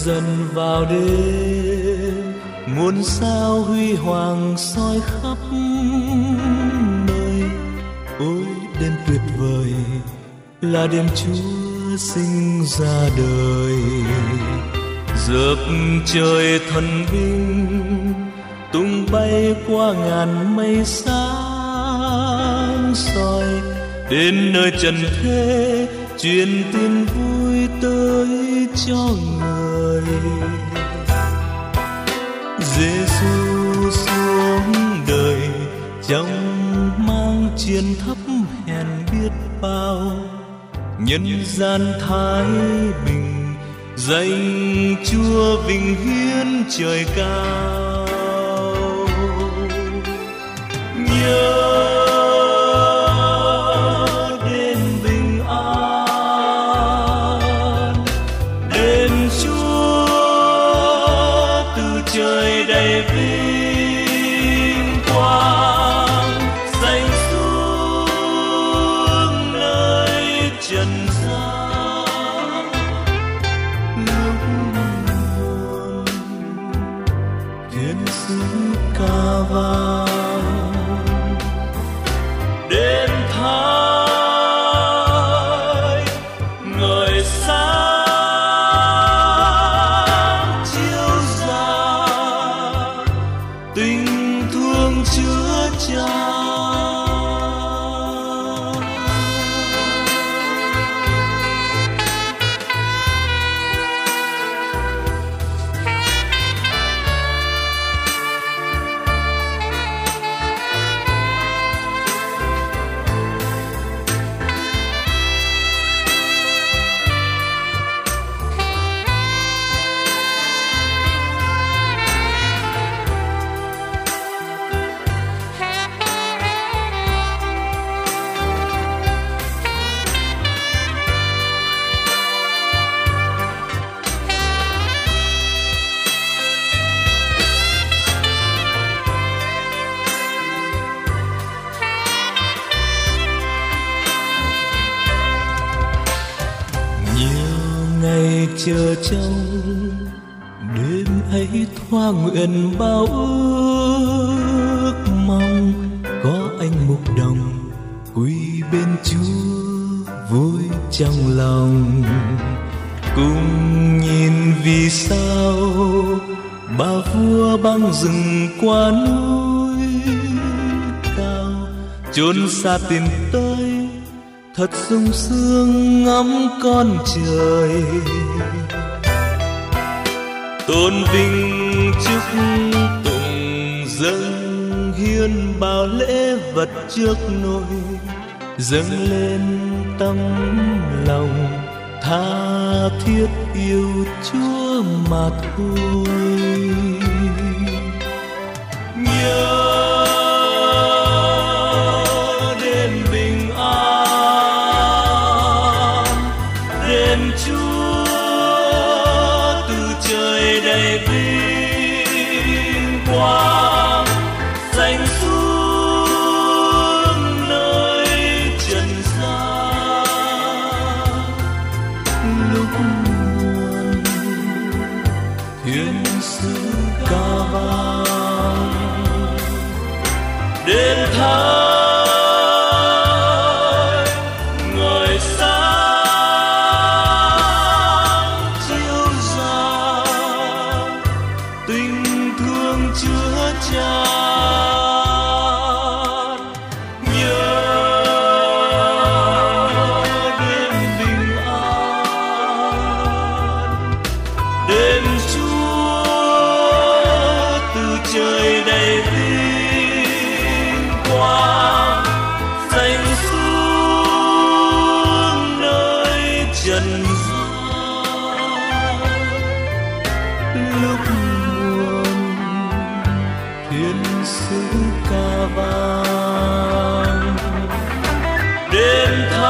dần vào đêm, muôn sao huy hoàng soi khắp nơi. Ôi đêm tuyệt vời là đêm Chúa sinh ra đời. Dợp trời thần binh tung bay qua ngàn mây sáng soi, đến nơi trần thế truyền tin vui tới cho người. Giêsu xuống đời trong mang chiến thấp hèn biết bao, nhân gian thái bình danh Chúa vinh hiến trời cao. Nhớ đến bình an, đến Chúa từ trời đầy vinh quang rành xuống nơi trần gian. Lúc buồn thiên sứ ca vang, đến thái ngời sáng chiếu ra, tình thương chứa chan. Ngày chờ trông đêm ấy thoa nguyện bao ước mong, có anh mục đồng quy bên Chúa vui trong lòng. Cùng nhìn vì sao ba vua băng rừng qua núi cao, chốn xa tìm tới thật sung sướng ngắm con trời. Tôn vinh chúc tụng dâng hiến bao lễ vật trước nôi, dâng lên tâm lòng tha thiết yêu Chúa mà thôi. Nhớ đến bình an, đến Chúa từ trời đầy vinh quang rành xuống nơi trần gian. Lúc buồn thiên sứ ca vang, đến thái ngời sáng chiếu ra, tình thương chứa chan. Nhớ đến bình an, đến Chúa từ trời đầy vinh quang rành xuống nơi trần gian. Lúc buồn thiên sứ ca vang, đến